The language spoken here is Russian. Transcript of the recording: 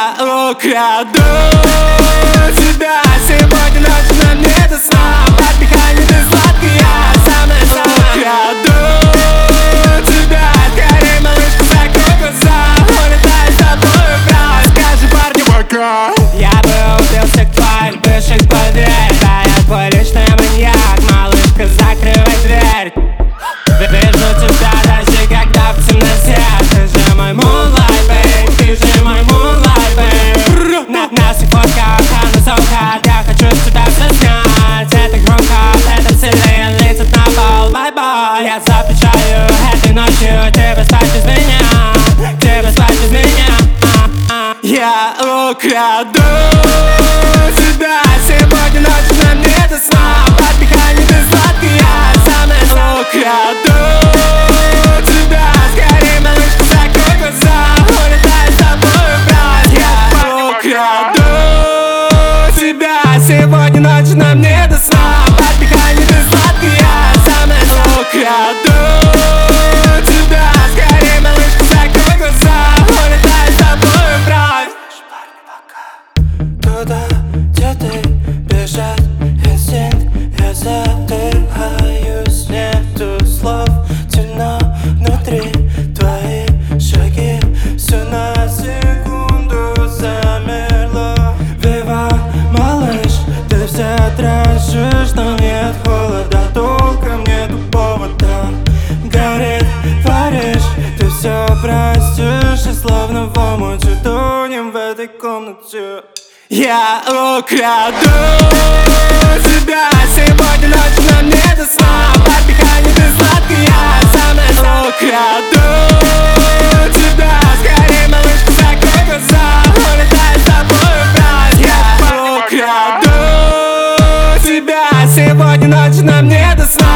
Я украду тебя сегодня ночью, нам не до сна. Под дыхание ты сладкая, самая-самая. Украду тебя, скорей, малышка, закрой глаза. Улетай с тобой враз, скажи парню пока. Я бы убился к твоих бывших под дверь. Да, я твой личный маньяк, малышка, закрывай дверь. Вижу тебя даже когда в темноте. Ты же мой moonlight, babe, ты же мой moonlight, babe. На нас и фотка, на сокат. Я хочу сюда все снять. Это громко, это сильнее летит на пол. Bye-bye, я запрещаю этой ночью тебе спать без меня, тебе спать без меня. Я украду тебя сегодня ночью, нам не до сна. Под дыхание ты сладкая, самая. Украду тебя, скорей, малышка, закрой глаза. Улетай с тобой враз. Я украду тебя сегодня ночью, нам не до сна. Под дыхание ты сладкая, самая. Украду тебя, скорей, малышка, закрой глаза. Улетай с тобой враз. Туда, где ты, бежать инстинкт. Я задыхаюсь, нету слов. Темно внутри, твои шаги. Все на секунду замерло. Вива, малыш, ты все дрожишь, но нет холода, толком нету повода. Горит Париж, ты все простишь, и словно в омуте тонем в этой комнате. Я украду тебя сегодня ночью, нам не до сна. Под дыхание ты сладкая, самая. Украду тебя, скорей, малышка, закрой глаза. Улетай с тобой враз. Я украду тебя сегодня ночью, нам не до сна.